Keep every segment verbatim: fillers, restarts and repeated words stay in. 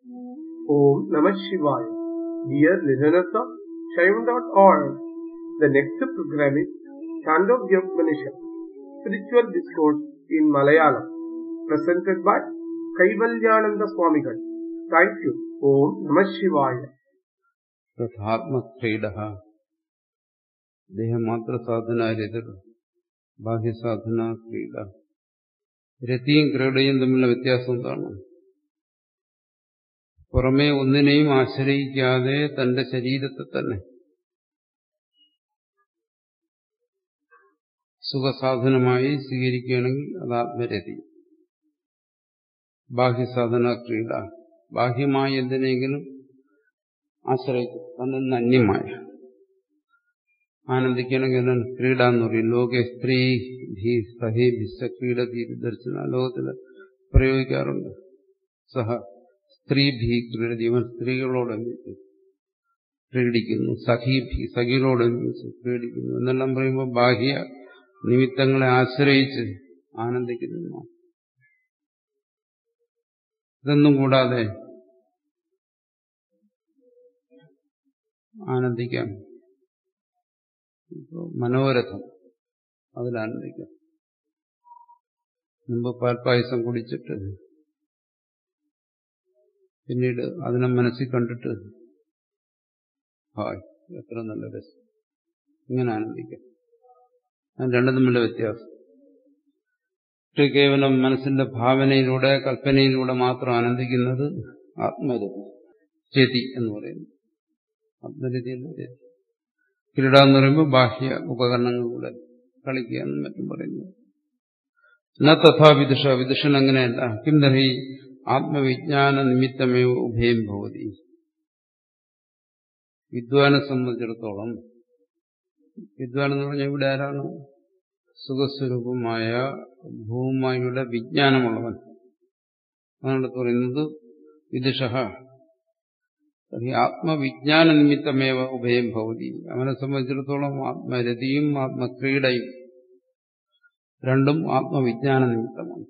Om Namah Shivaya. Dear listeners of Shaivan dot org, the next program is Chandogya Upanishad, Spiritual Discourse in Malayalam, presented by Kaivalyananda Swamigal. Thank you. Om Namah Shivaya. തഥാത്മക്രീഡഃ ദേഹമാത്ര സാധനാരതിർ ബാഹ്യസാധന ക്രീഡ. രതിയും ക്രീഡയും തമ്മിലുള്ള വ്യത്യാസം എന്താണ്? പുറമേ ഒന്നിനെയും ആശ്രയിക്കാതെ തന്റെ ശരീരത്തെ തന്നെ സുഖസാധനമായി സ്വീകരിക്കുകയാണെങ്കിൽ അത് ആത്മരതി. ബാഹ്യസാധന ക്രീഡ, ബാഹ്യമായി എന്തിനെങ്കിലും ആശ്രയിക്കും, തന്നെ അന്യമായ ആനന്ദിക്കണമെങ്കിൽ എന്താണ് ക്രീഡ എന്ന് പറയും. ലോക സ്ത്രീ ഭീ സഹേ ഭിസ്സ ക്രീഡ തീരി ദർശന ലോകത്തിൽ പ്രയോഗിക്കാറുണ്ട്. സഹ സ്ത്രീ ഭീ ക്രീഡ, ഇവൻ സ്ത്രീകളോടൊന്നിച്ച് ക്രീഡിക്കുന്നു. സഖീ ഭീ സഖികളോടൊന്നിച്ച് ക്രീഡിക്കുന്നു എന്നെല്ലാം പറയുമ്പോൾ ബാഹ്യ നിമിത്തങ്ങളെ ആശ്രയിച്ച് ആനന്ദിക്കുന്നു. ഇതൊന്നും കൂടാതെ ആനന്ദിക്കാം. മനോരഥം, അതിലാനന്ദിക്കാം. മുമ്പ് പാൽപ്പായസം കുടിച്ചിട്ട് പിന്നീട് അതിനെ മനസ്സിൽ കണ്ടിട്ട് ഹായ് എത്ര നല്ല രസം, ഇങ്ങനെ ആനന്ദിക്കാം. അത് രണ്ടും തമ്മിലുള്ള വ്യത്യാസം. കേവലം മനസ്സിന്റെ ഭാവനയിലൂടെ കൽപ്പനയിലൂടെ മാത്രം ആനന്ദിക്കുന്നത് ആത്മരതി, രതി എന്ന് പറയുന്നു. ആത്മരതി എന്ന് പറയുന്നത് ക്രീഡ എന്ന് പറയുമ്പോൾ ബാഹ്യ ഉപകരണങ്ങളിലൂടെ കളിക്കുക എന്നും മറ്റും പറയുന്നു. ന തഥാ വിദുഷ, വിദുഷൻ അങ്ങനെയല്ല. കിം തർഹി ആത്മവിജ്ഞാന നിമിത്തമേവ ഉഭയം ഭവതി. വിദ്വാനെ സംബന്ധിച്ചിടത്തോളം, വിദ്വാൻ എന്ന് പറഞ്ഞാൽ ഇവിടെ ആരാണ്? സുഖസ്വരൂപമായ ഭൂമിയുടെ വിജ്ഞാനമുള്ളവൻ. അതാണ് പറയുന്നത് വിദുഷ. ആത്മവിജ്ഞാന നിമിത്തമേവ ഉഭയം ഭവതി. അവനെ സംബന്ധിച്ചിടത്തോളം ആത്മരതിയും ആത്മക്രീഡയും രണ്ടും ആത്മവിജ്ഞാന നിമിത്തമാണ്.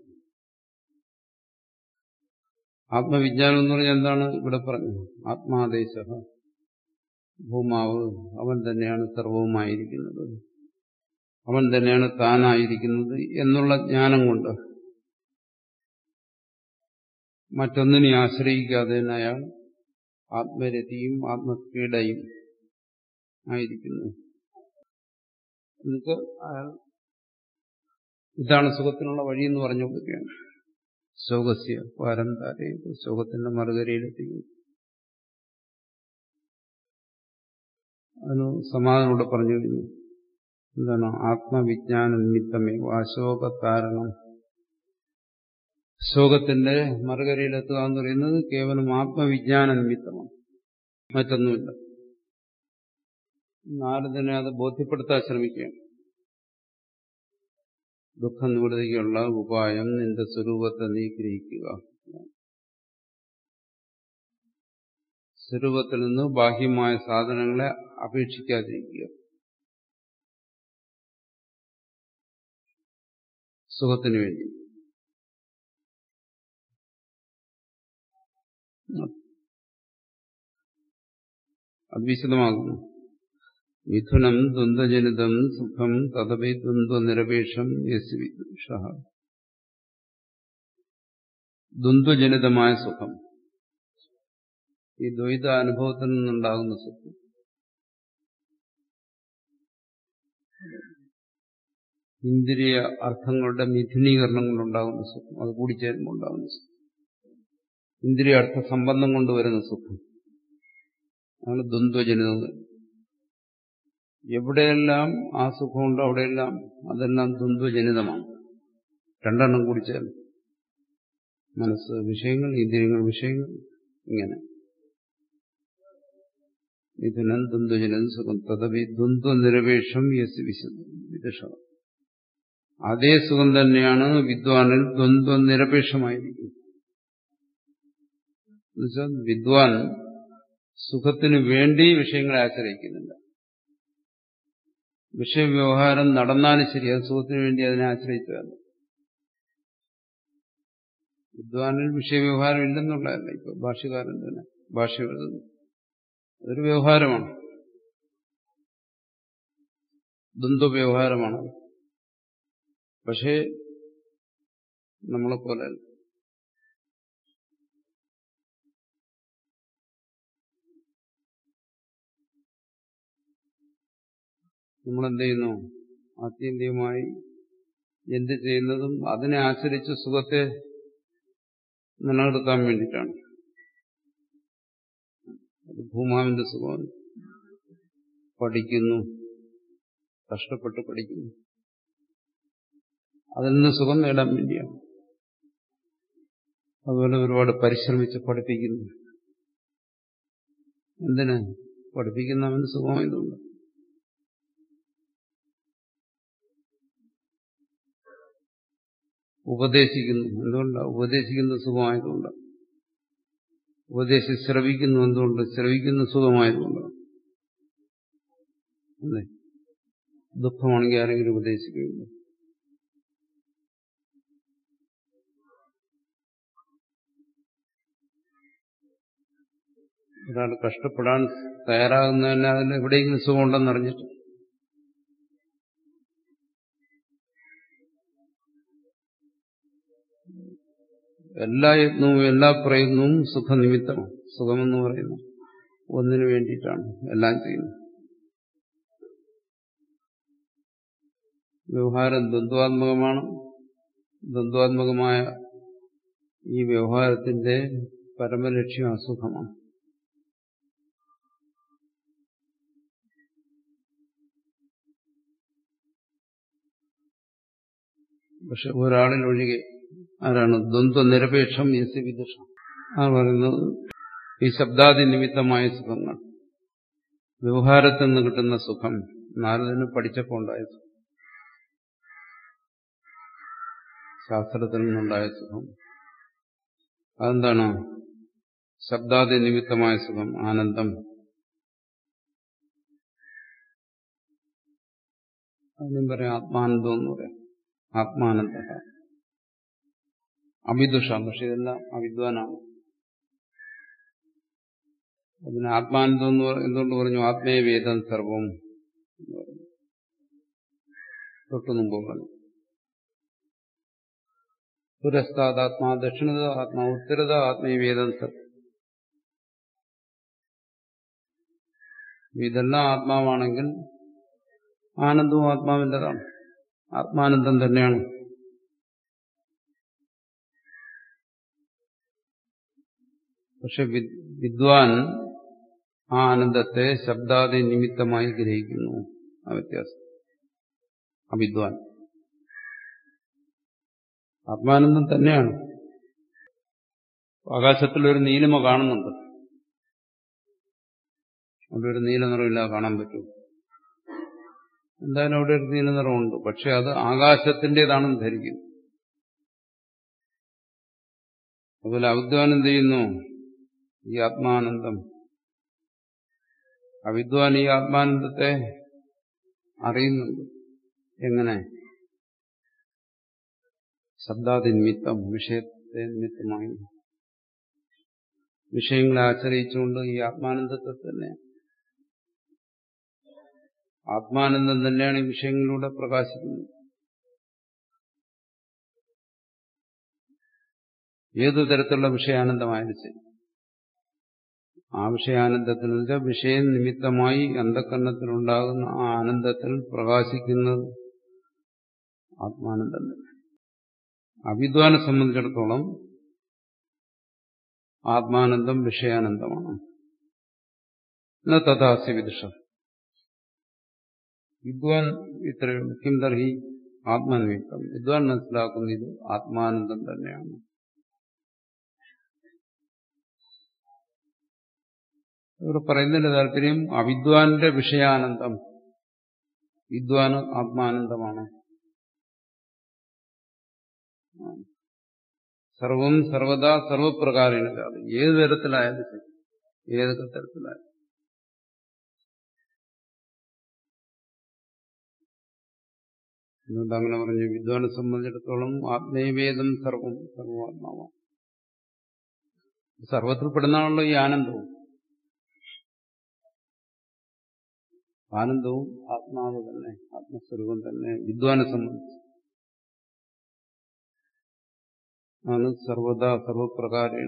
ആത്മവിജ്ഞാനം എന്ന് പറഞ്ഞാൽ എന്താണ്? ഇവിടെ പറഞ്ഞു ആത്മാദേശ, ഭൂമാവ് അവൻ തന്നെയാണ് സർവവുമായിരിക്കുന്നത്, അവൻ തന്നെയാണ് താനായിരിക്കുന്നത് എന്നുള്ള ജ്ഞാനം കൊണ്ട് മറ്റൊന്നിനെ ആശ്രയിക്കാതെ അയാൾ ആത്മരതിയും ആത്മക്രീഡയും ആയിരിക്കുന്നു. എന്നിട്ട് അയാൾ ഇതാണ് സുഖത്തിനുള്ള വഴിയെന്ന് പറഞ്ഞു കൊടുക്കുകയാണ്. ശോകസ്യ പാരന്താരേ, ശോകത്തിന്റെ മറുകരയിലെത്തിക്കും. അതിന് സമാധാനോടെ പറഞ്ഞു കഴിഞ്ഞു. എന്താണ്? ആത്മവിജ്ഞാന നിമിത്തമേ അശോകത്താരണം. ശോകത്തിന്റെ മറുകരയിലെത്തുക എന്ന് പറയുന്നത് കേവലം ആത്മവിജ്ഞാന നിമിത്തമാണ്, മറ്റൊന്നുമില്ല. നാരദനെ അത് ബോധ്യപ്പെടുത്താൻ ശ്രമിക്കുകയാണ്. ദുഃഖ നിവൃത്തിക്കുള്ള ഉപായം നിന്റെ സ്വരൂപത്തെ നീ ഗ്രഹിക്കുക. സ്വരൂപത്തിൽ നിന്ന് ബാഹ്യമായ സാധനങ്ങളെ അപേക്ഷിക്കാതിരിക്കുക. സുഖത്തിനു വേണ്ടി അത് വിശദമാകുന്നു. മിഥുനം ദ്വന്ദ്വജനിതം സുഖം തദപി ദ്വന്ദ്വനിരപേക്ഷം യസ്യ വിദുഷഃ. ദ്വന്ദ്വജനിതമായ സുഖം, ഈ ദ്വൈത അനുഭവത്തിൽ നിന്നുണ്ടാകുന്ന സുഖം, ഇന്ദ്രിയ അർത്ഥങ്ങളുടെ മിഥുനീകരണം കൊണ്ടുണ്ടാകുന്ന സുഖം, അത് കൂടിച്ചേരുമ്പോൾ ഉണ്ടാകുന്ന സുഖം, ഇന്ദ്രിയ അർത്ഥ സംബന്ധം കൊണ്ടുവരുന്ന സുഖം, അതാണ് ദ്വന്ദ്വജനിതം. എവിടെയെല്ലാം ആ സുഖമുണ്ടോ അവിടെയെല്ലാം അതെല്ലാം ദ്വന്ദ്വജനിതമാണ്. രണ്ടെണ്ണം കൂടി ചേർന്ന് മനസ്സ് വിഷയങ്ങൾ, ഇന്ദ്രിയങ്ങൾ വിഷയങ്ങൾ, ഇങ്ങനെ മിഥുനം ദ്വന്ദ്വജനിതം സുഖം തദപി ദ്വന്ദ്വനിരപേക്ഷം യസ്യ വിദുഷ. അതേ സുഖം തന്നെയാണ് വിദ്വാനിൽ ദ്വന്ദ്വനിരപേക്ഷമായിരിക്കും. എന്നുവെച്ചാൽ വിദ്വാൻ സുഖത്തിനു വേണ്ടി വിഷയങ്ങളെ ആശ്രയിക്കുന്നില്ല. വിഷയവ്യവഹാരം നടന്നാലും ശരി, അത് സുഖത്തിനു വേണ്ടി അതിനെ ആശ്രയിച്ചതല്ല. വിദ്വാനിൽ വിഷയവ്യവഹാരം ഇല്ലെന്നുള്ളതല്ല. ഇപ്പൊ ഭാഷ്യകാരൻ തന്നെ ഭാഷ്യം എഴുതുന്നു, അതൊരു വ്യവഹാരമാണ്, ദ്വന്ദ്വ വ്യവഹാരമാണ്. പക്ഷേ നമ്മളെപ്പോലെ നമ്മളെന്ത് ചെയ്യുന്നു? ആത്യന്തികമായി എന്ത് ചെയ്യുന്നതും അതിനെ ആശ്രയിച്ച് സുഖത്തെ നിലനിർത്താൻ വേണ്ടിയിട്ടാണ്. അത് ഭൂമാവിന്റെ സുഖം, പഠിക്കുന്നു, കഷ്ടപ്പെട്ട് പഠിക്കുന്നു, അതിൽ നിന്ന് സുഖം നേടാൻ വേണ്ടിയാണ്. അതുപോലെ ഒരുപാട് പരിശ്രമിച്ച് പഠിപ്പിക്കുന്നു. എന്തിന്? പഠിപ്പിക്കുന്നവന് സുഖമായതുകൊണ്ട്. ഉപദേശിക്കുന്നു, എന്തുകൊണ്ടാണ്? ഉപദേശിക്കുന്ന സുഖമായതുകൊണ്ട്. ഉപദേശം ശ്രവിക്കുന്നു, എന്തുകൊണ്ട്? ശ്രവിക്കുന്ന സുഖമായതുകൊണ്ടാണ്. അല്ലേ? ദുഃഖമാണെങ്കിൽ ആരെങ്കിലും ഉപദേശിക്കുന്നു. ഒരാൾ കഷ്ടപ്പെടാൻ തയ്യാറാകുന്നതന്നെ അതിൽ എവിടെയെങ്കിലും സുഖമുണ്ടെന്ന് അറിഞ്ഞിട്ട്. എല്ലാ യത്നവും എല്ലാ പ്രയത്നവും സുഖനിമിത്തമാണ്. സുഖമെന്ന് പറയുന്നു ഒന്നിനു വേണ്ടിയിട്ടാണ് എല്ലാം ചെയ്യുന്നത്. വ്യവഹാരം ദ്വന്ദ്വാത്മകമാണ്. ദ്വന്ദ്വാത്മകമായ ഈ വ്യവഹാരത്തിന്റെ പരമലക്ഷ്യം അസുഖമാണ്. പക്ഷെ ഒരാളിൽ ഒഴികെ, ആരാണ്? ദ്വന്ദ്വ നിരപേക്ഷം യസ്യ വിദുഷം. ആ പറയുന്നത് ഈ ശബ്ദാദി നിമിത്തമായ സുഖങ്ങൾ, വ്യവഹാരത്തിൽ നിന്ന് കിട്ടുന്ന സുഖം, നാരദന് പഠിച്ചപ്പോൾ ഉണ്ടായ സുഖം, ശാസ്ത്രത്തിൽ നിന്നുണ്ടായ സുഖം, അതെന്താണ്? ശബ്ദാദി നിമിത്തമായ സുഖം, ആനന്ദം. അതിനും പറയാം ആത്മാനന്ദം എന്ന് പറയാം. ആത്മാനന്ദ അവിദുഷ. പക്ഷെ ഇതെല്ലാം അവിദ്വാനാണ്. അതിന് ആത്മാനന്ദം എന്ന് എന്തുകൊണ്ട് പറഞ്ഞു? ആത്മേ വേദം സർവം എന്ന് പറഞ്ഞു. തൊട്ടു മുമ്പ് പറഞ്ഞു പുരസ്താദ് ആത്മാ ദക്ഷിണത ആത്മാ ഉത്തരത ആത്മേ വേദം സർവം. ഇതെല്ലാം ആത്മാവാണെങ്കിൽ ആനന്ദവും ആത്മാവിൻ്റെതാണ്, ആത്മാനന്ദം തന്നെയാണ്. പക്ഷെ വിദ്വാൻ ആ ആനന്ദത്തെ ശബ്ദാദി നിമിത്തമായി ഗ്രഹിക്കുന്നു. ആ വ്യത്യാസം. അവിദ്വാൻ ആത്മാനന്ദം തന്നെയാണ്. ആകാശത്തിലൊരു നീലിമ കാണുന്നുണ്ട്, അവിടെ ഒരു നീല നിറമില്ലാതെ കാണാൻ പറ്റും. എന്തായാലും അവിടെ ഒരു നീല നിറമുണ്ട്, പക്ഷെ അത് ആകാശത്തിൻ്റെതാണെന്ന് ധരിക്കുന്നു. അതുപോലെ അവിദ്വാൻ എന്ത് ചെയ്യുന്നു? ഈ ആത്മാനന്ദം, അവിദ്വാൻ ഈ ആത്മാനന്ദത്തെ അറിയുന്നുണ്ട്. എങ്ങനെ? ശബ്ദാദി നിമിത്തം, വിഷയത്തെ നിമിത്തമായി, വിഷയങ്ങളെ ആശ്രയിച്ചുകൊണ്ട് ഈ ആത്മാനന്ദത്തെ തന്നെ, ആത്മാനന്ദം തന്നെയാണ് ഈ വിഷയങ്ങളിലൂടെ പ്രകാശിക്കുന്നത്. ഏതു തരത്തിലുള്ള വിഷയാനന്ദമായാലും ശരി, ആ വിഷയാനന്ദത്തിൽ വെച്ചാൽ വിഷയ നിമിത്തമായി അന്ധകരണത്തിലുണ്ടാകുന്ന ആ ആനന്ദത്തിൽ പ്രകാശിക്കുന്നത് ആത്മാനന്ദം തന്നെ. അവിദ്വാനെ സംബന്ധിച്ചിടത്തോളം ആത്മാനന്ദം വിഷയാനന്ദമാണ്. ന തഥാസ്യ വിദുഷ. വിദ്വാൻ ഇത്രയും കിം തർഹി ആത്മനിമിത്തം. വിദ്വാൻ മനസ്സിലാക്കുന്ന ഇത് ആത്മാനന്ദം തന്നെയാണ്. ഇവിടെ പറയുന്നതിന്റെ താല്പര്യം അവിദ്വാന്റെ വിഷയാനന്ദം, വിദ്വാന് ആത്മാനന്ദമാണ്. സർവം സർവദാ സർവപ്രകാരേണ, ഏത് തരത്തിലായാലും ശരി, ഏതൊക്കെ തരത്തിലായാലും. അതുകൊണ്ട് അങ്ങനെ പറഞ്ഞു, വിദ്വാനെ സംബന്ധിച്ചിടത്തോളം ആത്മേവേദം സർവം സർവാത്മാവാണ്. സർവത്തിൽപ്പെടുന്നതാണല്ലോ ഈ ആനന്ദവും. ആനന്ദവും ആത്മാവ് തന്നെ, ആത്മസ്വരൂപം തന്നെ വിദ്വാനെ സംബന്ധിച്ച് ആണ് സർവദാ സർവപ്രകാരേണ.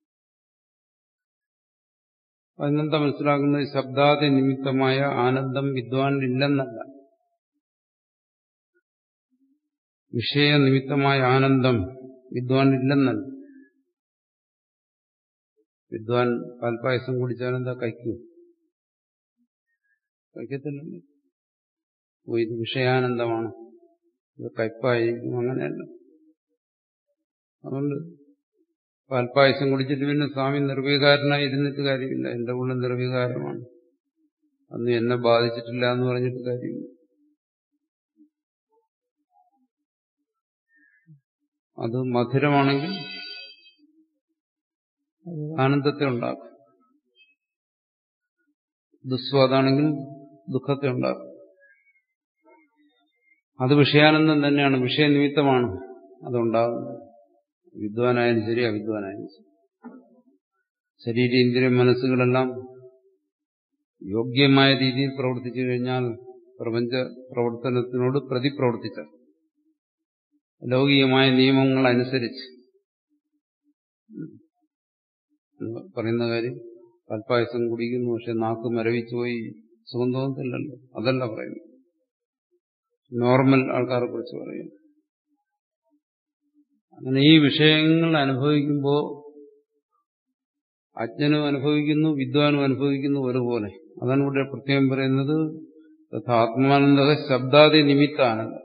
അതിനെന്താ മനസ്സിലാക്കുന്നത്? ശബ്ദാദി നിമിത്തമായ ആനന്ദം വിദ്വാനില്ലെന്നല്ല, വിഷയനിമിത്തമായ ആനന്ദം വിദ്വാനില്ലെന്നല്ല. വിദ്വാൻ പാൽപ്പായസം കുടിച്ചാലെന്താ കഴിക്കൂ? കഴിക്കത്തില്ലല്ലോ. ഓ, ഇത് വിഷയാനന്ദമാണ്, ഇത് കയ്പായിരിക്കും, അങ്ങനെയല്ല. അതുകൊണ്ട് പാൽപ്പായസം കുടിച്ചിട്ട് പിന്നെ സ്വാമി നിർവികാരനായി ഇരുന്നിട്ട് കാര്യമില്ല. എന്റെ ഉള്ളിൽ നിർവികാരമാണ്, അന്ന് എന്നെ ബാധിച്ചിട്ടില്ല എന്ന് പറഞ്ഞിട്ട് കാര്യമില്ല. അത് മധുരമാണെങ്കിൽ ആനന്ദത്തെ ഉണ്ടാക്കും, ദുസ്വാദാണെങ്കിൽ ദുഃഖത്തെ ഉണ്ടാക്കും. അത് വിഷയാനന്ദം തന്നെയാണ്, വിഷയനിമിത്തമാണ് അതുണ്ടാകുന്നത്. വിദ്വാനായാലും ശരി, അവിദ്വാനായാലും ശരി. ശരീരേന്ദ്രിയ മനസ്സുകളെല്ലാം യോഗ്യമായ രീതിയിൽ പ്രവർത്തിച്ചു കഴിഞ്ഞാൽ, പ്രപഞ്ച പ്രവർത്തനത്തിനോട് പ്രതിപ്രവർത്തിച്ച ലൗകികമായ നിയമങ്ങൾ അനുസരിച്ച് പറയുന്ന കാര്യം, പാൽപ്പായസം കുടിക്കുന്നു പക്ഷെ നാക്ക് മരവിച്ചു പോയി സുഖം തോന്നത്തില്ലല്ലോ, അതല്ല പറയുന്നു. നോർമൽ ആൾക്കാരെ കുറിച്ച് പറയുന്നു. അങ്ങനെ ഈ വിഷയങ്ങൾ അനുഭവിക്കുമ്പോൾ അജ്ഞനും അനുഭവിക്കുന്നു, വിദ്വാനും അനുഭവിക്കുന്നു ഒരുപോലെ. അതാണ് ഇവിടെ പ്രത്യേകം പറയുന്നത്, ആത്മാനന്ദ ശബ്ദാദി നിമിത്ത ആനന്ദം.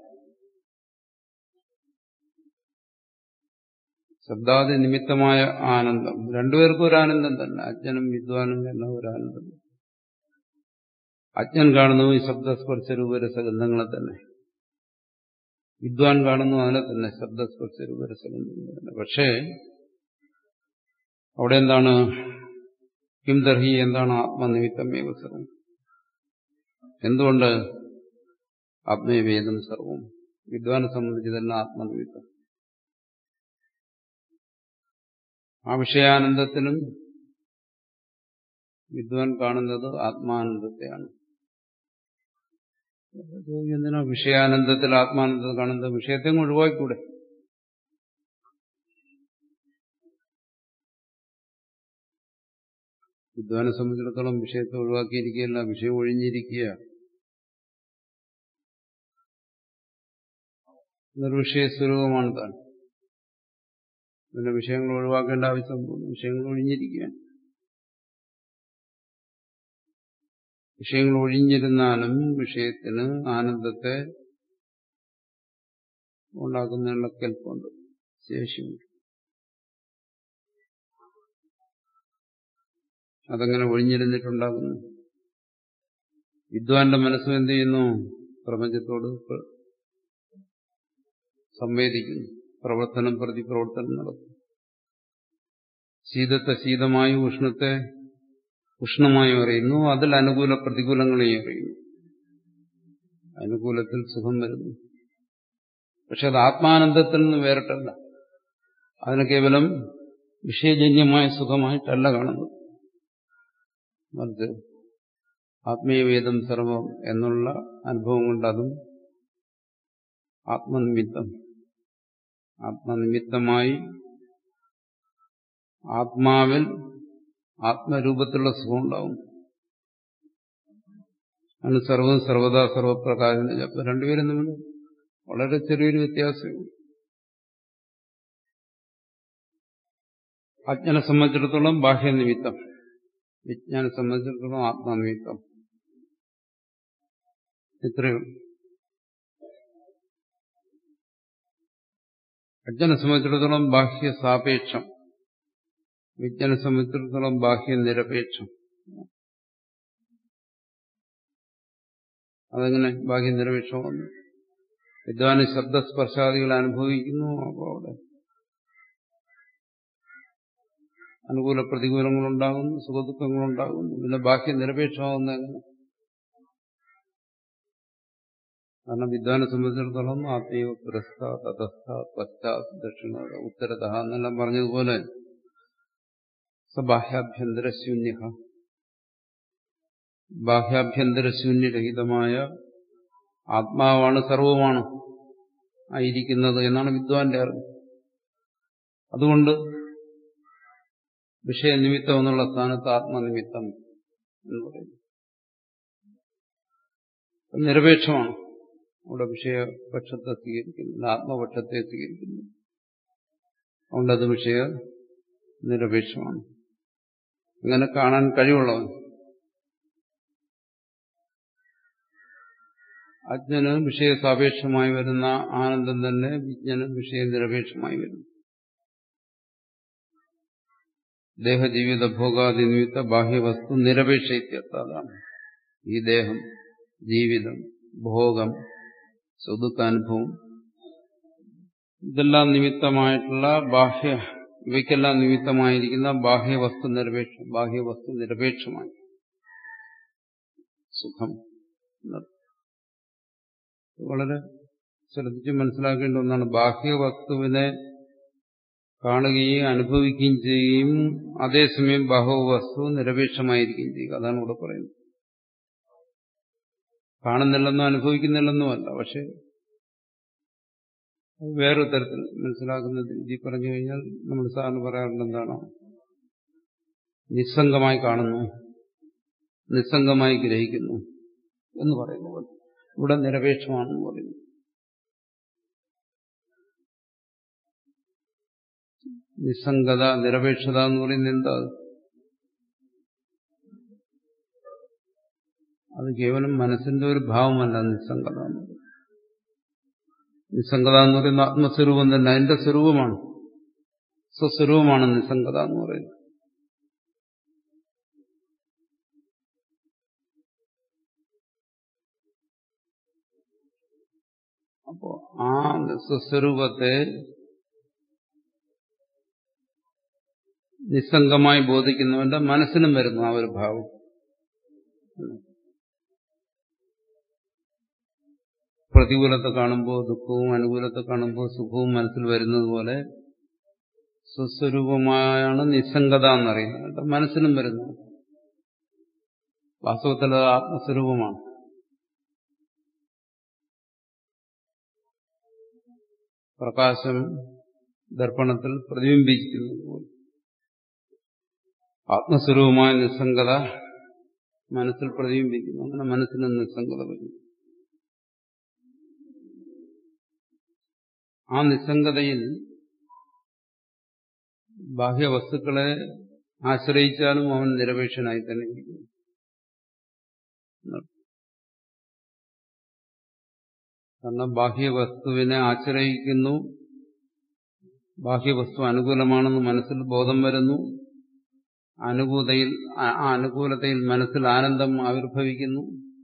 ശബ്ദാദി നിമിത്തമായ ആനന്ദം രണ്ടുപേർക്കും ഒരു ആനന്ദം തന്നെ, അജ്ഞനും വിദ്വാനും എല്ലാം ഒരു ആനന്ദം. അജ്ഞൻ കാണുന്നു ഈ ശബ്ദസ്പർശ രൂപരസഗന്ധങ്ങളെ തന്നെ, വിദ്വാൻ കാണുന്നു അതിനെ തന്നെ, ശബ്ദസ്പർശ രൂപരസഗന്ധങ്ങളെ തന്നെ. പക്ഷേ അവിടെ എന്താണ്? കിം ദർഹി, എന്താണ് ആത്മനിമിത്തമേവ സർവം? എന്തുകൊണ്ട്? ആത്മേവേദം സർവം. വിദ്വാനെ സംബന്ധിച്ച് തന്നെ ആത്മനിമിത്തം. ആ വിഷയാനന്ദത്തിലും വിദ്വാൻ കാണുന്നത് ആത്മാനന്ദത്തെയാണ്. എന്തിനാ വിഷയാനന്ദത്തിൽ ആത്മാനന്ദത്തെ കാണുന്നത്? വിഷയത്തെ ഒഴിവാക്കിക്കൂടെ? വിദ്വാനെ സംബന്ധിച്ചിടത്തോളം വിഷയത്തെ ഒഴിവാക്കിയിരിക്കുകയല്ല, വിഷയം ഒഴിഞ്ഞിരിക്കുക. നിർവിഷയ സ്വരൂപമാണ് താൻ. പിന്നെ വിഷയങ്ങൾ ഒഴിവാക്കേണ്ട ആവശ്യം, വിഷയങ്ങൾ ഒഴിഞ്ഞിരിക്കുകയാണ്. വിഷയങ്ങൾ ഒഴിഞ്ഞിരുന്നാലും വിഷയത്തിന് ആനന്ദത്തെ ഉണ്ടാക്കുന്നതിനുള്ള കെൽപ്പുണ്ട്, ശേഷിയുണ്ട്. അതെങ്ങനെ ഒഴിഞ്ഞിരുന്നിട്ടുണ്ടാകുന്നു? വിദ്വാന്റെ മനസ്സും എന്ത് ചെയ്യുന്നു? പ്രപഞ്ചത്തോട് സംവേദിക്കുന്നു, പ്രവർത്തനം പ്രതി പ്രവർത്തനം നടത്തും. ശീതത്തെ ശീതമായും ഉഷ്ണത്തെ ഉഷ്ണമായും അറിയുന്നു, അതിൽ അനുകൂല പ്രതികൂലങ്ങളെയും അറിയുന്നു. അനുകൂലത്തിൽ സുഖം വരുന്നു, പക്ഷെ അത് ആത്മാനന്ദത്തിൽ നിന്ന് വേറിട്ടല്ല. അതിനെ കേവലം വിഷയജന്യമായ സുഖമായിട്ടല്ല കാണുന്നത്, മറിച്ച് ആത്മീയവേദം സർവം എന്നുള്ള അനുഭവം കൊണ്ട് അതും ആത്മനിമിത്തം, ആത്മനിമിത്തമായി ആത്മാവിൽ ആത്മരൂപത്തിലുള്ള സുഖം ഉണ്ടാവും. അതിന് സർവ്വം സർവദാ സർവപ്രകാരം. അപ്പൊ രണ്ടുപേരും തമ്മിൽ വളരെ ചെറിയൊരു വ്യത്യാസമുണ്ട്. അജ്ഞനെ സംബന്ധിച്ചിടത്തോളം ബാഹ്യനിമിത്തം, വിജ്ഞാനെ സംബന്ധിച്ചിടത്തോളം ആത്മനിമിത്തം. ഇത്രയും. അജ്ഞനെ സംബന്ധിച്ചിടത്തോളം ബാഹ്യ സാപേക്ഷം, വിജ്ഞാനെ സംബന്ധിച്ചിടത്തോളം ബാഹ്യ നിരപേക്ഷം. അതെങ്ങനെ ബാഹ്യ നിരപേക്ഷമാണ്? വിദ്വാന് ശബ്ദസ്പർശാദികൾ അനുഭവിക്കുന്നു, അപ്പോൾ അവിടെ അനുകൂല പ്രതികൂലങ്ങളുണ്ടാകുന്നു, സുഖദുഃഖങ്ങളുണ്ടാകുന്നു. പിന്നെ ബാഹ്യ നിരപേക്ഷമാകുന്ന എങ്ങനെ? കാരണം വിദ്വാനെ സംബന്ധിച്ചിടത്തോളം ആത്മീയ പുരസ്ഥ തഥസ്ഥ പശ്ചാത് ദക്ഷിണ ഉത്തരത എന്നെല്ലാം പറഞ്ഞതുപോലെ സബാഹ്യാഭ്യന്തരശൂന്യ, ബാഹ്യാഭ്യന്തരശൂന്യരഹിതമായ ആത്മാവാണ് സർവമാണ് ആയിരിക്കുന്നത് എന്നാണ് വിദ്വാന്റെ അറിവ്. അതുകൊണ്ട് വിഷയനിമിത്തം എന്നുള്ള സ്ഥാനത്ത് ആത്മനിമിത്തം എന്ന് പറയുന്നു. നിരപേക്ഷമാണ്. അവിടെ വിഷയപക്ഷത്തെ സ്വീകരിക്കുന്നില്ല, ആത്മപക്ഷത്തെ സ്വീകരിക്കുന്നു. അതുകൊണ്ടത് വിഷയ നിരപേക്ഷമാണ്. അങ്ങനെ കാണാൻ കഴിവുള്ളവൻ. അജ്ഞന് വിഷയസാപേക്ഷമായി വരുന്ന ആനന്ദം തന്നെ വിജ്ഞന് വിഷയനിരപേക്ഷമായി വരുന്നു. ദേഹജീവിത ഭോഗാദി നിമിത്ത ബാഹ്യവസ്തു നിരപേക്ഷ ഇത്യർത്ഥം. അതാണ് ഈ ദേഹം, ജീവിതം, ഭോഗം, സുഖാനുഭവം, ഇതെല്ലാം നിമിത്തമായിട്ടുള്ള ബാഹ്യ ഇവയ്ക്കെല്ലാം നിമിത്തമായിരിക്കുന്ന ബാഹ്യവസ്തു നിരപേക്ഷ ബാഹ്യവസ്തു നിരപേക്ഷമായി സുഖം. വളരെ ശ്രദ്ധിച്ച് മനസ്സിലാക്കേണ്ട ഒന്നാണ്. ബാഹ്യവസ്തുവിനെ കാണുകയും അനുഭവിക്കുകയും ചെയ്യുകയും അതേസമയം ബാഹ്യവസ്തു നിരപേക്ഷമായിരിക്കുകയും ചെയ്യുക. അതാണ് ഇവിടെ പറയുന്നത്. കാണുന്നില്ലെന്നോ അനുഭവിക്കുന്നില്ലെന്നോ അല്ല, പക്ഷെ വേറൊരു തരത്തിൽ മനസ്സിലാക്കുന്ന രീതി പറഞ്ഞു കഴിഞ്ഞാൽ നമ്മൾ സാധാരണ പറയാറുണ്ട് എന്താണ്, നിസ്സംഗമായി കാണുന്നു, നിസ്സംഗമായി ഗ്രഹിക്കുന്നു എന്ന് പറയുന്ന പോലെ ഇവിടെ നിരപേക്ഷമാണെന്ന് പറയുന്നു. നിസ്സംഗത, നിരപേക്ഷത എന്ന് പറയുന്നത് എന്താ? അത് കേവലം മനസ്സിന്റെ ഒരു ഭാവമല്ല നിസ്സംഗത എന്ന് പറയുന്നത്. നിസ്സംഗത എന്ന് പറയുന്ന ആത്മസ്വരൂപം തന്നെ, അതിന്റെ സ്വരൂപമാണ്, സ്വസ്വരൂപമാണ് നിസ്സംഗത എന്ന് പറയുന്നത്. അപ്പോ ആ സ്വസ്വരൂപത്തെ നിസ്സംഗമായി ബോധിക്കുന്നവന്റെ മനസ്സിനും വരുന്നു ആ ഒരു ഭാവം. പ്രതികൂലത്തെ കാണുമ്പോൾ ദുഃഖവും അനുകൂലത്തെ കാണുമ്പോൾ സുഖവും മനസ്സിൽ വരുന്നത് പോലെ സ്വസ്വരൂപമായാണ് നിസ്സംഗത എന്നറിയുന്നത്. മനസ്സിനും വരുന്നു. വാസ്തവത്തിൽ അത് ആത്മസ്വരൂപമാണ്. പ്രകാശം ദർപ്പണത്തിൽ പ്രതിബിംബിക്കുന്നത് പോലെ ആത്മസ്വരൂപമായ നിസ്സംഗത മനസ്സിൽ പ്രതിബിംബിക്കുന്നു. അങ്ങനെ മനസ്സിന് നിസ്സംഗത വരുന്നു. ആ നിസ്സംഗതയിൽ ബാഹ്യവസ്തുക്കളെ ആശ്രയിച്ചാലും അവൻ നിരപേക്ഷനായി തന്നെ ഇരിക്കുന്നു. കാരണം ബാഹ്യവസ്തുവിനെ ആശ്രയിക്കുന്നു, ബാഹ്യവസ്തു അനുകൂലമാണെന്ന് മനസ്സിൽ ബോധം വരുന്നു, അനുകൂലതയിൽ ആ അനുകൂലതയിൽ മനസ്സിൽ ആനന്ദം ആവിർഭവിക്കുന്നു.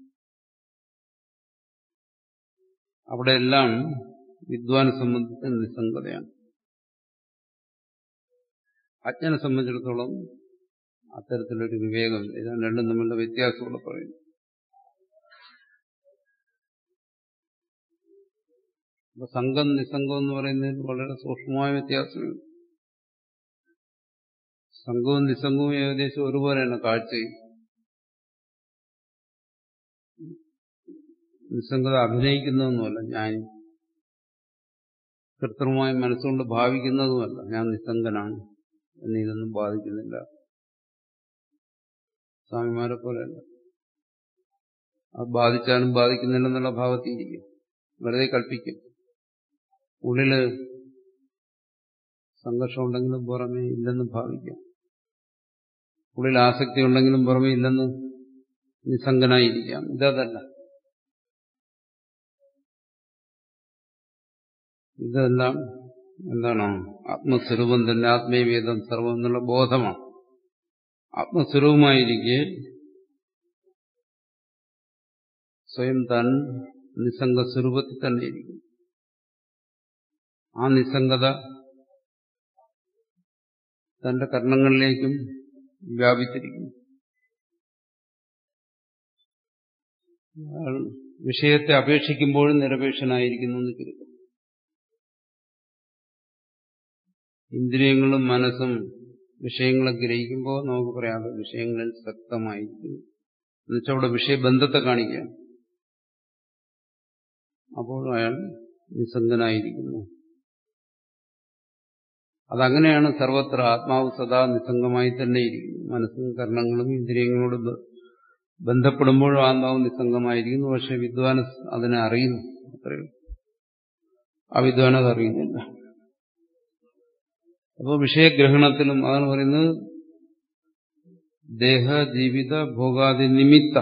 അവിടെയെല്ലാം വിദ്വാനെ സംബന്ധിച്ച നിസ്സംഗതയാണ്. അജ്ഞനെ സംബന്ധിച്ചിടത്തോളം അത്തരത്തിലൊരു വിവേകം, ഇതാണ് രണ്ടും തമ്മിലുള്ള വ്യത്യാസമുള്ള പറയുന്നു. അപ്പൊ സംഘം നിസ്സംഗം എന്ന് പറയുന്നതിന് വളരെ സൂക്ഷ്മമായ വ്യത്യാസമുണ്ട്. സംഘവും നിസ്സംഗവും ഏകദേശം ഒരുപോലെയാണ് കാഴ്ചയും. നിസ്സംഗത അഭിനയിക്കുന്നതൊന്നുമല്ല, ഞാൻ കൃത്രിമമായി മനസ്സുകൊണ്ട് ഭാവിക്കുന്നതുമല്ല ഞാൻ നിസ്സംഗനാണ് എന്നിതൊന്നും ബാധിക്കുന്നില്ല. സ്വാമിമാരെ പോലെയല്ല, അത് ബാധിച്ചാലും ബാധിക്കുന്നില്ലെന്നുള്ള ഭാവത്തിരിക്കും, വെറുതെ കൽപ്പിക്കും. ഉള്ളില് സംഘർഷം ഉണ്ടെങ്കിലും പുറമേ ഇല്ലെന്ന് ഭാവിക്കാം, ഉള്ളിൽ ആസക്തി ഉണ്ടെങ്കിലും പുറമേ ഇല്ലെന്ന് നിസ്സംഗനായിരിക്കാം. ഇതല്ല. ഇതെല്ലാം എന്താണോ ആത്മസ്വരൂപം തന്നെ, ആത്മീയവേദം സർവം എന്നുള്ള ബോധമാണ്. ആത്മസ്വരൂപമായിരിക്കെ സ്വയം താൻ നിസ്സംഗ സ്വരൂപത്തിൽ തന്നെ ഇരിക്കും. ആ നിസ്സംഗത തന്റെ കർണങ്ങളിലേക്കും വ്യാപിച്ചിരിക്കുന്നു. വിഷയത്തെ അപേക്ഷിക്കുമ്പോഴും നിരപേക്ഷനായിരിക്കുന്നു എന്ന് ചുരുക്കം. ഇന്ദ്രിയങ്ങളും മനസ്സും വിഷയങ്ങളെ ഗ്രഹിക്കുമ്പോൾ നമുക്ക് പറയാം വിഷയങ്ങളിൽ ശക്തമായിരിക്കുന്നു എന്നുവെച്ചാൽ അവിടെ വിഷയബന്ധത്തെ കാണിക്കുകയാണ്. അപ്പോൾ അയാൾ നിസ്സംഗനായിരിക്കുന്നു. അതങ്ങനെയാണ് സർവത്ര. ആത്മാവ് സദാ നിസ്സംഗമായി തന്നെ ഇരിക്കുന്നു. മനസ്സും കർണങ്ങളും ഇന്ദ്രിയങ്ങളോട് ബന്ധപ്പെടുമ്പോഴും ആത്മാവ് നിസ്സംഗമായിരിക്കുന്നു. പക്ഷെ വിദ്വാൻ അതിനെ അറിയുന്നു. അത്രയും ആ വിദ്വാൻ അത് അറിയുന്നില്ല. അപ്പോൾ വിഷയഗ്രഹണത്തിലും അതാണ് പറയുന്നത് ദേഹ ജീവിത ഭോഗാദി നിമിത്ത,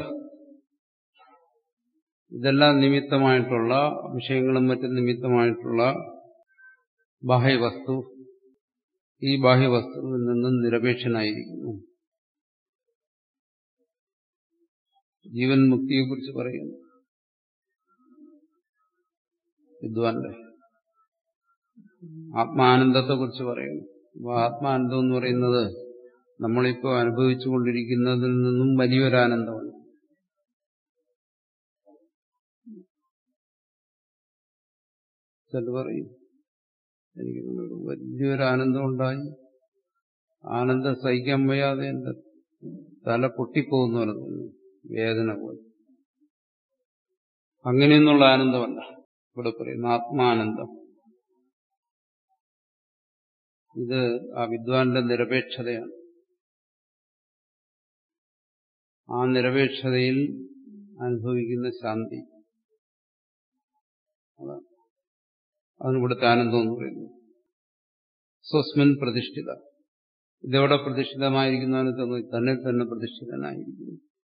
ഇതെല്ലാം നിമിത്തമായിട്ടുള്ള വിഷയങ്ങളും മറ്റും നിമിത്തമായിട്ടുള്ള ബാഹ്യവസ്തു, ഈ ബാഹ്യവസ്തുവിൽ നിന്നും നിരപേക്ഷനായിരിക്കുന്നു. ജീവൻ മുക്തിയെക്കുറിച്ച് പറയുന്നു വിദ്വാന്റെ. ആത്മാനന്ദത്തെക്കുറിച്ച് പറയുന്നു. അപ്പോൾ ആത്മാനന്ദം എന്ന് പറയുന്നത് നമ്മളിപ്പോൾ അനുഭവിച്ചുകൊണ്ടിരിക്കുന്നതിൽ നിന്നും വലിയൊരാനന്ദമാണ്. ചില പറയും എനിക്ക് വലിയൊരാനന്ദം ഉണ്ടായി, ആനന്ദം സഹിക്കാൻ വയ്യാതെ എന്റെ തല പൊട്ടിപ്പോകുന്ന പോലെ തോന്നുന്നു, വേദന പോലെ. അങ്ങനെയൊന്നുള്ള ആനന്ദമല്ല ഇവിടെ പറയുന്ന ആത്മാനന്ദം. ഇത് ആ വിദ്വാന്റെ നിരപേക്ഷതയാണ്. ആ നിരപേക്ഷതയിൽ അനുഭവിക്കുന്ന ശാന്തി, അതാണ് അതാണ് ഇവിടുത്തെ ആനന്ദം എന്ന് പറയുന്നത്. സ്വസ്മിൻ പ്രതിഷ്ഠിത, ഇതെവിടെ പ്രതിഷ്ഠിതമായിരിക്കുന്നവന് തോന്നി തന്നെ തന്നെ പ്രതിഷ്ഠിതനായിരിക്കുന്നു.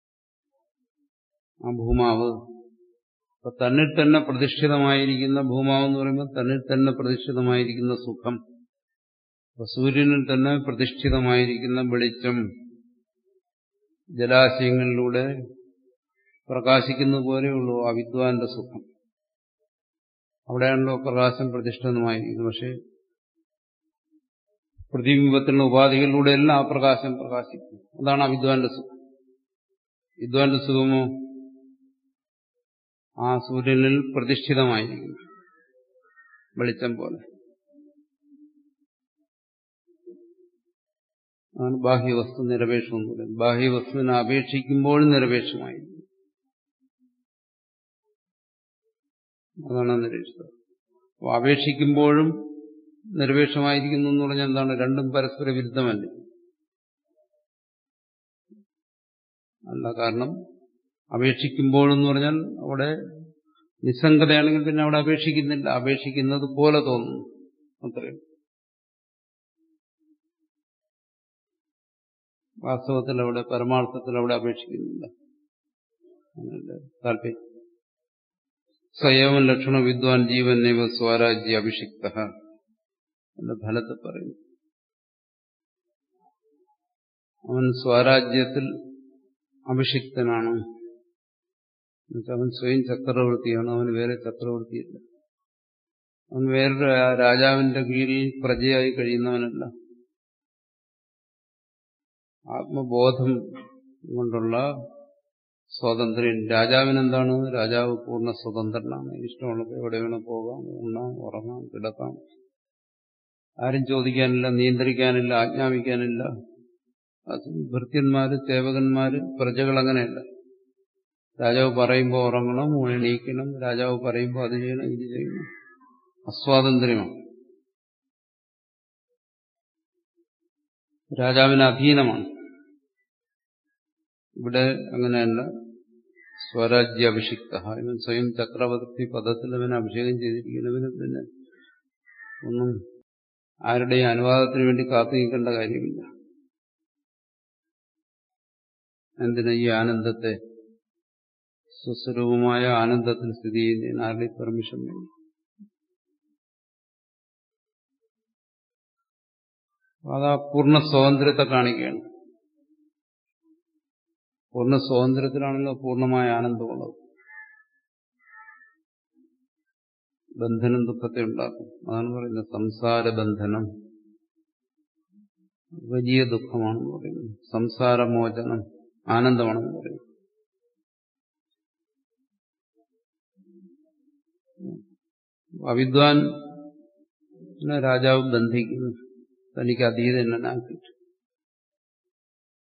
ആ ഭൂമാവ്, അപ്പൊ തന്നിൽ തന്നെ പ്രതിഷ്ഠിതമായിരിക്കുന്ന ഭൂമാവ് എന്ന് പറയുമ്പോൾ തന്നിൽ തന്നെ പ്രതിഷ്ഠിതമായിരിക്കുന്ന സുഖം, അപ്പൊ സൂര്യനിൽ തന്നെ പ്രതിഷ്ഠിതമായിരിക്കുന്ന വെളിച്ചം, ജലാശയങ്ങളിലൂടെ പ്രകാശിക്കുന്ന പോലെയുള്ളൂ ആ വിദ്വാന്റെ സുഖം. അവിടെയാണല്ലോ പ്രകാശം പ്രതിഷ്ഠിതമായിരിക്കുന്നത്. പക്ഷെ പ്രതിബിംബത്തിലുള്ള ഉപാധികളിലൂടെ എല്ലാം ആ പ്രകാശം പ്രകാശിക്കും. അതാണ് ആ വിദ്വാന്റെ സുഖം. വിദ്വാന്റെ സുഖമോ ആ സൂര്യനിൽ പ്രതിഷ്ഠിതമായിരിക്കുന്നു, വെളിച്ചം പോലെ. അതാണ് ബാഹ്യവസ്തു നിരപേക്ഷം എന്ന് പറയുന്നത്. ബാഹ്യവസ്തുവിനെ അപേക്ഷിക്കുമ്പോഴും നിരപേക്ഷമായിരിക്കും. അതാണ് നിരീക്ഷിച്ചത്. അപ്പോൾ അപേക്ഷിക്കുമ്പോഴും നിരപേക്ഷമായിരിക്കുന്നു എന്ന് പറഞ്ഞാൽ എന്താണ്? രണ്ടും പരസ്പര വിരുദ്ധമല്ലേ? അല്ല. കാരണം അപേക്ഷിക്കുമ്പോഴെന്ന് പറഞ്ഞാൽ അവിടെ നിസ്സംഗതയാണെങ്കിൽ പിന്നെ അവിടെ അപേക്ഷിക്കുന്നില്ല, അപേക്ഷിക്കുന്നത് പോലെ തോന്നുന്നു, അത്രയും. വാസ്തവത്തിൽ അവിടെ പരമാർത്ഥത്തിൽ അവിടെ അപേക്ഷിക്കുന്നില്ല. താല്പര്യം സ്വയം ലക്ഷണ വിദ്വാൻ ജീവനേവ സ്വരാജ്യ അഭിഷിക്ത എന്ന ഫലത്തെ പറയുന്നു. അവൻ സ്വരാജ്യത്തിൽ അഭിഷിക്തനാണ്. അവൻ സ്വയം ചക്രവർത്തിയാണ്, അവന് വേറെ ചക്രവർത്തിയില്ല. അവൻ വേറൊരു രാജാവിന്റെ കീഴിൽ പ്രജയായി കഴിയുന്നവനല്ല. ആത്മബോധം കൊണ്ടുള്ള സ്വാതന്ത്ര്യം. രാജാവിനെന്താണ്? രാജാവ് പൂർണ്ണ സ്വതന്ത്രനാണ്. ഇഷ്ടമുള്ളത് എവിടെ വേണം പോകാം, ഉണ്ണാം, ഉറങ്ങാം, കിടക്കാം. ആരും ചോദിക്കാനില്ല, നിയന്ത്രിക്കാനില്ല, ആജ്ഞാപിക്കാനില്ല. ഭൃത്യന്മാര്, സേവകന്മാര്, പ്രജകൾ അങ്ങനെയല്ല. രാജാവ് പറയുമ്പോൾ ഉറങ്ങണം, എണീക്കണം, രാജാവ് പറയുമ്പോൾ അത് ചെയ്യണം, ഇത് ചെയ്യണം. അസ്വാതന്ത്ര്യമാണ്. രാജാവിന് അധീനമാണ്. ഇവിടെ അങ്ങനെയല്ല. സ്വരാജ്യാഭിഷിക്ത, ഇവൻ സ്വയം ചക്രവർത്തി പദത്തിൽ അവനെ അഭിഷേകം ചെയ്തിരിക്കുന്നവന് പിന്നെ ഒന്നും ആരുടെയും അനുവാദത്തിന് വേണ്ടി കാത്തു നിൽക്കേണ്ട കാര്യമില്ല. എന്തിനാ ഈ ആനന്ദത്തെ, സ്വസ്വരൂപമായ ആനന്ദത്തിൽ സ്ഥിതി ചെയ്യുന്നതിന് ആരുടെയും പെർമിഷൻ വേണം. അതാ പൂർണ്ണ സ്വാതന്ത്ര്യത്തെ കാണിക്കുകയാണ്. പൂർണ്ണ സ്വാതന്ത്ര്യത്തിലാണല്ലോ പൂർണ്ണമായ ആനന്ദമുള്ളത്. ബന്ധനം ദുഃഖത്തെ ഉണ്ടാക്കും. അതാണ് പറയുന്നത് സംസാരബന്ധനം വലിയ ദുഃഖമാണെന്ന് പറയുന്നത്. സംസാരമോചനം ആനന്ദമാണെന്ന് പറയുന്നത്. അവിദ്വാൻ രാജാവ് ബന്ധിക്കുന്നു, തനിക്ക് അതീതനാക്കിയിട്ട്.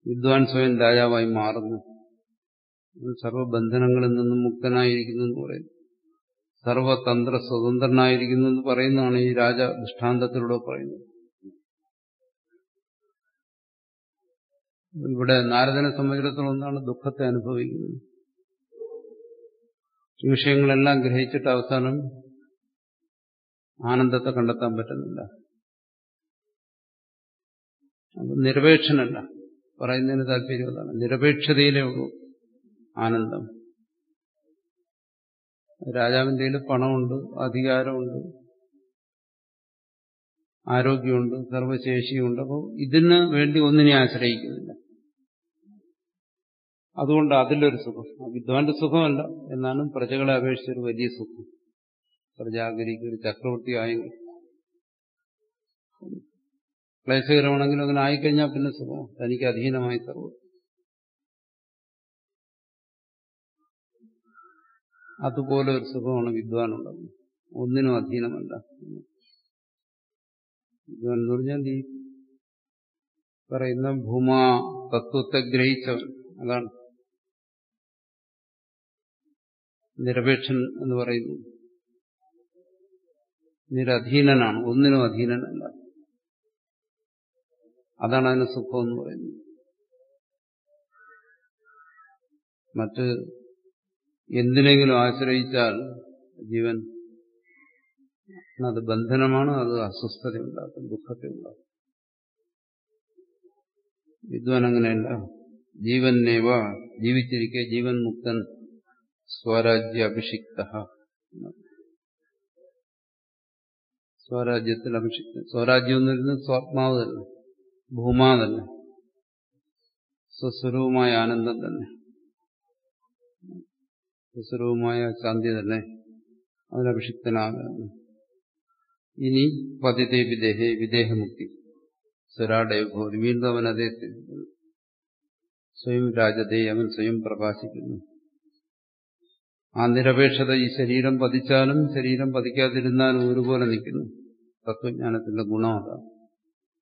വിദ്വാൻ സ്വയം രാജാവായി മാറുന്നു, സർവബന്ധനങ്ങളിൽ നിന്നും മുക്തനായിരിക്കുന്നു എന്ന് പറയുന്നു, സർവതന്ത്ര സ്വതന്ത്രനായിരിക്കുന്നു എന്ന് പറയുന്നതാണ് ഈ രാജ ദൃഷ്ടാന്തത്തിലൂടെ പറയുന്നത്. ഇവിടെ നാരദനെ സംബന്ധിച്ചിടത്തോളം എന്താണ് ദുഃഖത്തെ അനുഭവിക്കുന്നത്. ഈ വിഷയങ്ങളെല്ലാം ഗ്രഹിച്ചിട്ട് അവസാനം ആനന്ദത്തെ കണ്ടെത്താൻ പറ്റുന്നില്ല. അത് നിരപേക്ഷനല്ല. പറയുന്നതിന് താല്പര്യം അതാണ്. നിരപേക്ഷതയിലേ ഉള്ളൂ ആനന്ദം. രാജാവിന്റെ കയ്യിൽ പണമുണ്ട്, അധികാരമുണ്ട്, ആരോഗ്യമുണ്ട്, സർവശേഷിയുണ്ട്. അപ്പോൾ ഇതിന് വേണ്ടി ഒന്നിനെ ആശ്രയിക്കുന്നില്ല. അതുകൊണ്ട് അതിലൊരു സുഖം, വിദ്വാന്റെ സുഖമല്ല, എന്നാലും പ്രജകളെ അപേക്ഷിച്ചൊരു വലിയ സുഖം. പ്രജാഗരിക്ക് ഒരു ചക്രവർത്തി ആയെങ്കിൽ, ക്ലേശകരമാണെങ്കിലും അങ്ങനെ ആയിക്കഴിഞ്ഞാൽ പിന്നെ സുഖം, തനിക്ക് അധീനമായി സർവ്വം. അതുപോലെ ഒരു സുഖമാണ് വിദ്വാനുള്ളത്, ഒന്നിനും അധീനമല്ല. വിദ്വാൻ എന്ന് പറഞ്ഞാൽ ഈ പറയുന്ന ഭൂമാ തത്വത്തെ ഗ്രഹിച്ചവൻ, അതാണ് നിരപേക്ഷൻ എന്ന് പറയുന്നത്. നിരധീനനാണ്, ഒന്നിനും അധീനനല്ല. അതാണ് അതിന് സുഖം എന്ന് പറയുന്നത്. മറ്റ് എന്തിനെങ്കിലും ആശ്രയിച്ചാൽ ജീവൻ അത് ബന്ധനമാണ്, അത് അസ്വസ്ഥതയുണ്ടാക്കും, ദുഃഖത്തെ ഉണ്ടാക്കും. വിദ്വാൻ അങ്ങനെയല്ല. ജീവന്നേവ, ജീവിച്ചിരിക്കെ ജീവൻ മുക്തൻ, സ്വരാജ്യ അഭിഷിക്ത, സ്വരാജ്യത്തിൽ അഭിഷിക്തൻ. സ്വരാജ്യം എന്ന് പറയുന്നത് സ്വാത്മാവ് തന്നെ, ഭൂമാ തന്നെ, സ്വസ്വരൂപമായ ആനന്ദം തന്നെ, സ്വസ്വരൂപമായ ശാന്തി തന്നെ, അതിനഭിഷിക്തനാകുന്നു. ഇനി പതിതേ വിദേഹേ, വിദേഹമുക്തി സ്വരാടേഭോ, വീണ്ടും അവൻ അതേ സ്വയം രാജതേ, അവൻ സ്വയം പ്രകാശിക്കുന്നു. ആ നിരപേക്ഷത ഈ ശരീരം പതിച്ചാലും ശരീരം പതിക്കാതിരുന്നാലും ഒരുപോലെ നിൽക്കുന്നു. തത്വജ്ഞാനത്തിന്റെ ഗുണം അതാണ്.